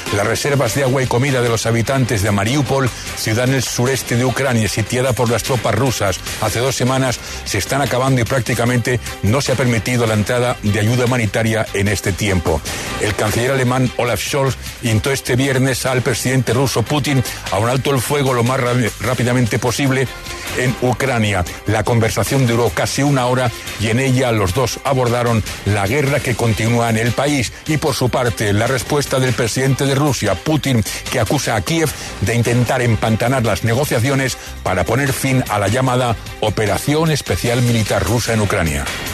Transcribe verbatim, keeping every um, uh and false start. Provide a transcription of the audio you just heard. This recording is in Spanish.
Las reservas de agua y comida de los habitantes de Mariupol, ciudad en el sureste de Ucrania, sitiada por las tropas rusas hace dos semanas, se están acabando y prácticamente no se ha permitido la entrada de ayuda humanitaria en este tiempo. El canciller alemán Olaf Scholz instó este viernes al presidente ruso Putin a un alto el fuego lo más rápidamente posible en Ucrania. La conversación duró casi una hora y en ella los dos abordaron la guerra que continúa en el país y, por su parte, la respuesta del presidente de Rusia, Putin, que acusa a Kiev de intentar empantanar las negociaciones para poner fin a la llamada Operación Especial Militar Rusa en Ucrania.